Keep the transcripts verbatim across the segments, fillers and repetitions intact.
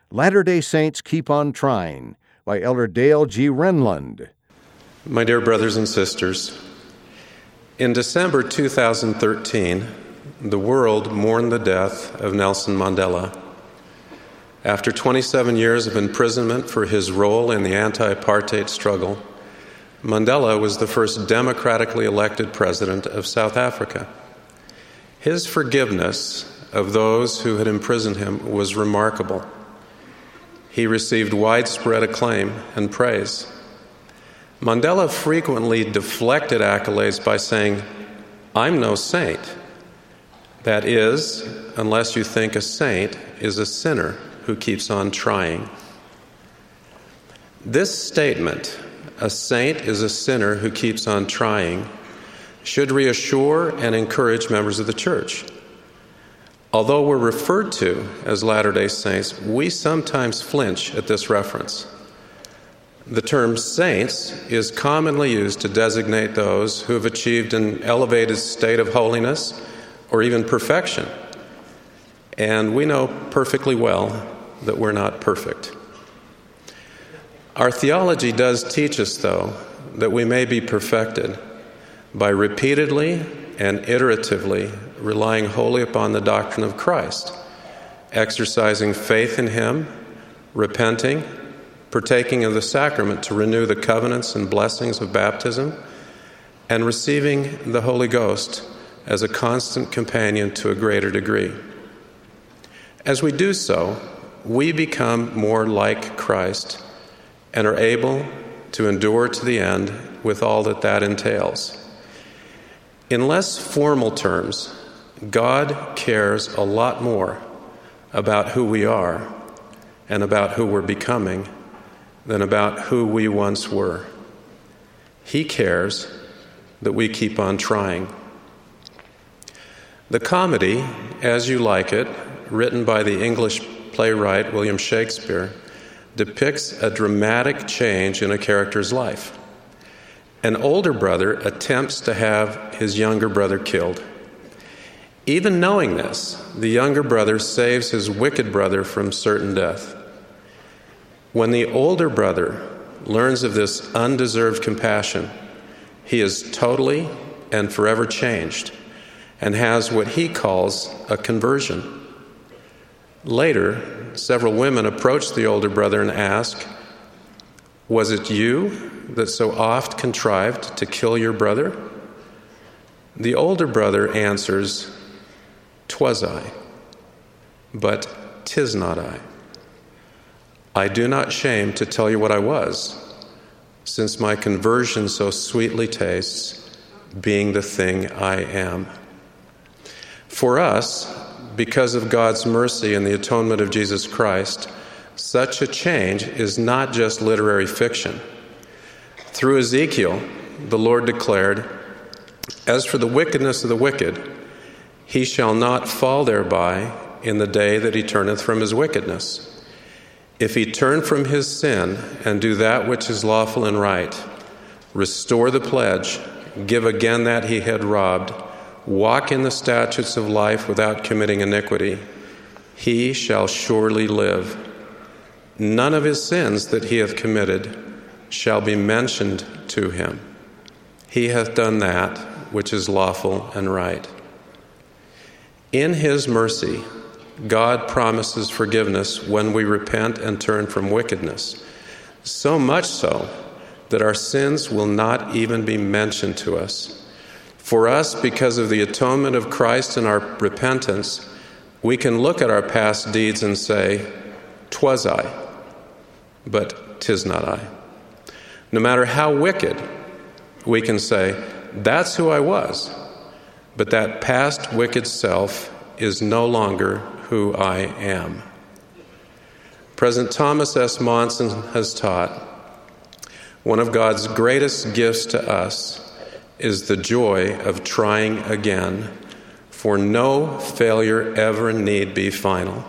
Latter-day Saints Keep on Trying by Elder Dale G. Renlund. My dear brothers and sisters, in December two thousand thirteen, the world mourned the death of Nelson Mandela. After twenty-seven years of imprisonment for his role in the anti-apartheid struggle, Mandela was the first democratically elected president of South Africa. His forgiveness of those who had imprisoned him was remarkable. He received widespread acclaim and praise. Mandela frequently deflected accolades by saying, "I'm no saint." That is, unless you think a saint is a sinner who keeps on trying. This statement, "A saint is a sinner who keeps on trying," should reassure and encourage members of the church. Although we're referred to as Latter-day Saints, we sometimes flinch at this reference. The term saints is commonly used to designate those who have achieved an elevated state of holiness or even perfection. And we know perfectly well that we're not perfect. Our theology does teach us, though, that we may be perfected by repeatedly and iteratively relying wholly upon the doctrine of Christ, exercising faith in Him, repenting, partaking of the sacrament to renew the covenants and blessings of baptism, and receiving the Holy Ghost as a constant companion to a greater degree. As we do so, we become more like Christ and are able to endure to the end with all that that entails. In less formal terms, God cares a lot more about who we are and about who we're becoming than about who we once were. He cares that we keep on trying. The comedy, As You Like It, written by the English playwright William Shakespeare, depicts a dramatic change in a character's life. An older brother attempts to have his younger brother killed. Even knowing this, the younger brother saves his wicked brother from certain death. When the older brother learns of this undeserved compassion, he is totally and forever changed and has what he calls a conversion. Later, several women approach the older brother and ask, "Was it you that so oft contrived to kill your brother?" The older brother answers, "'Twas I, but 'tis not I. I do not shame to tell you what I was, since my conversion so sweetly tastes, being the thing I am." For us, because of God's mercy and the atonement of Jesus Christ, such a change is not just literary fiction. Through Ezekiel, the Lord declared, "As for the wickedness of the wicked, he shall not fall thereby in the day that he turneth from his wickedness. If he turn from his sin and do that which is lawful and right, restore the pledge, give again that he had robbed, walk in the statutes of life without committing iniquity, he shall surely live. None of his sins that he hath committed shall be mentioned to him. He hath done that which is lawful and right." In his mercy, God promises forgiveness when we repent and turn from wickedness, so much so that our sins will not even be mentioned to us. For us, because of the atonement of Christ and our repentance, we can look at our past deeds and say, "'Twas I, but 'tis not I." No matter how wicked, we can say, "That's who I was, but that past wicked self is no longer who I am." President Thomas S. Monson has taught, one of God's greatest gifts to us is the joy of trying again, for no failure ever need be final.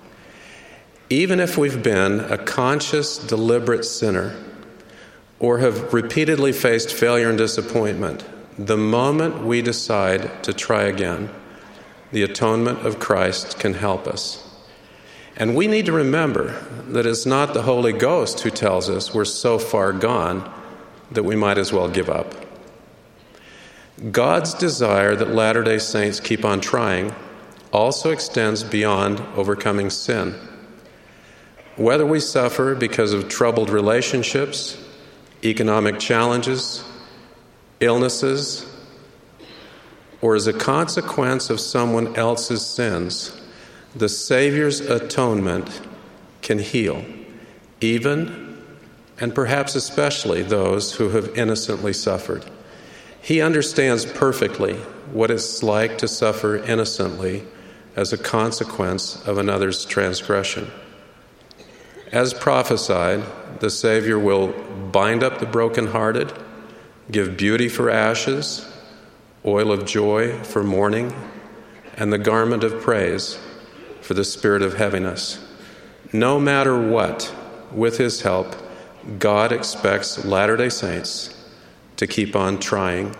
Even if we've been a conscious, deliberate sinner or have repeatedly faced failure and disappointment, the moment we decide to try again, the atonement of Christ can help us. And we need to remember that it's not the Holy Ghost who tells us we're so far gone that we might as well give up. God's desire that Latter-day Saints keep on trying also extends beyond overcoming sin. Whether we suffer because of troubled relationships, economic challenges, illnesses, or as a consequence of someone else's sins, the Savior's atonement can heal, even and perhaps especially those who have innocently suffered. He understands perfectly what it's like to suffer innocently as a consequence of another's transgression. As prophesied, the Savior will bind up the brokenhearted, give beauty for ashes, oil of joy for mourning, and the garment of praise for the spirit of heaviness. No matter what, with His help, God expects Latter-day Saints to keep on trying.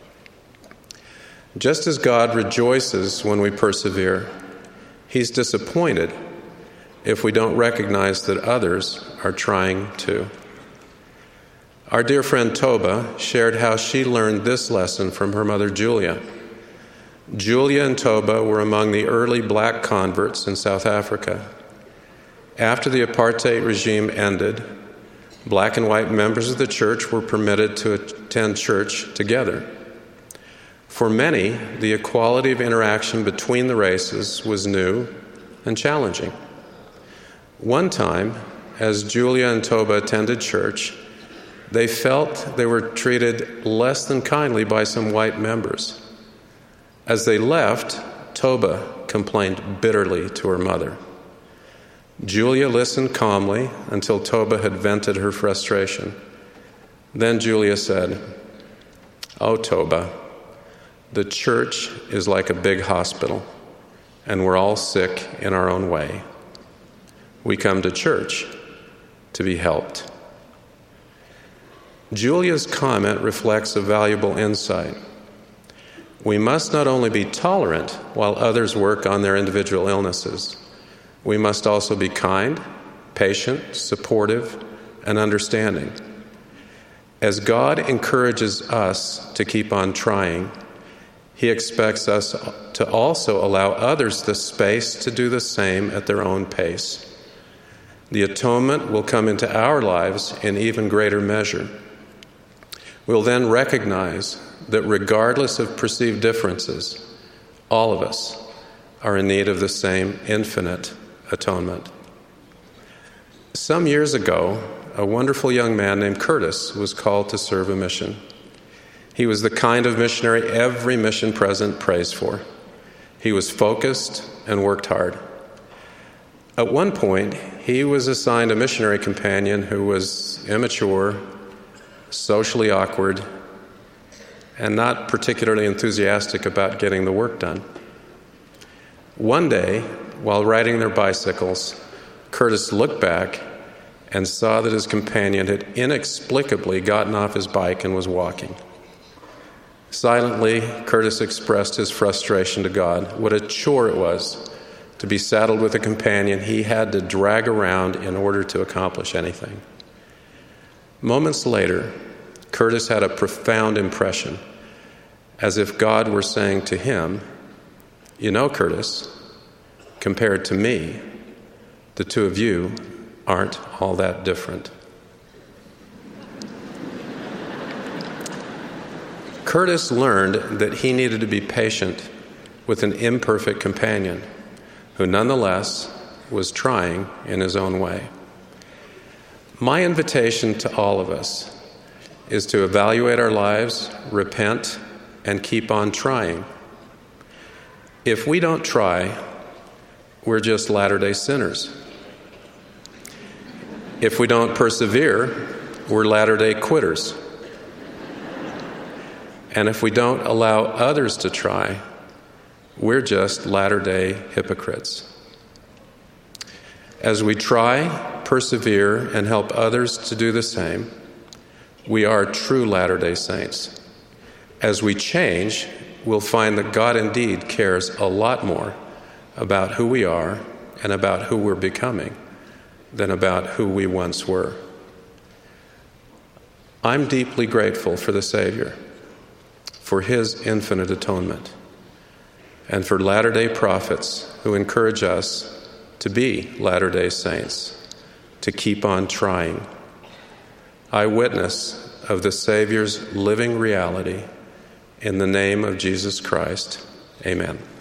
Just as God rejoices when we persevere, He's disappointed if we don't recognize that others are trying too. Our dear friend Toba shared how she learned this lesson from her mother Julia. Julia and Toba were among the early black converts in South Africa. After the apartheid regime ended, black and white members of the church were permitted to attend church together. For many, the equality of interaction between the races was new and challenging. One time, as Julia and Toba attended church, they felt they were treated less than kindly by some white members. As they left, Toba complained bitterly to her mother. Julia listened calmly until Toba had vented her frustration. Then Julia said, "Oh, Toba, the church is like a big hospital, and we're all sick in our own way. We come to church to be helped." Julia's comment reflects a valuable insight. We must not only be tolerant while others work on their individual illnesses, we must also be kind, patient, supportive, and understanding. As God encourages us to keep on trying, He expects us to also allow others the space to do the same at their own pace. The atonement will come into our lives in even greater measure. We'll then recognize that regardless of perceived differences, all of us are in need of the same infinite atonement. Some years ago, a wonderful young man named Curtis was called to serve a mission. He was the kind of missionary every mission president prays for. He was focused and worked hard. At one point, he was assigned a missionary companion who was immature, socially awkward, and not particularly enthusiastic about getting the work done. One day, while riding their bicycles, Curtis looked back and saw that his companion had inexplicably gotten off his bike and was walking. Silently, Curtis expressed his frustration to God. What a chore it was to be saddled with a companion he had to drag around in order to accomplish anything. Moments later, Curtis had a profound impression, as if God were saying to him, "You know, Curtis, compared to me, the two of you aren't all that different." Curtis learned that he needed to be patient with an imperfect companion who nonetheless was trying in his own way. My invitation to all of us is to evaluate our lives, repent, and keep on trying. If we don't try, we're just latter-day sinners. If we don't persevere, we're latter-day quitters. And if we don't allow others to try, we're just latter-day hypocrites. As we try, persevere, and help others to do the same, we are true Latter-day Saints. As we change, we'll find that God indeed cares a lot more about who we are and about who we're becoming than about who we once were. I'm deeply grateful for the Savior, for his infinite atonement, and for Latter-day Prophets who encourage us to be Latter-day Saints, to keep on trying. I witness of the Savior's living reality in the name of Jesus Christ. Amen.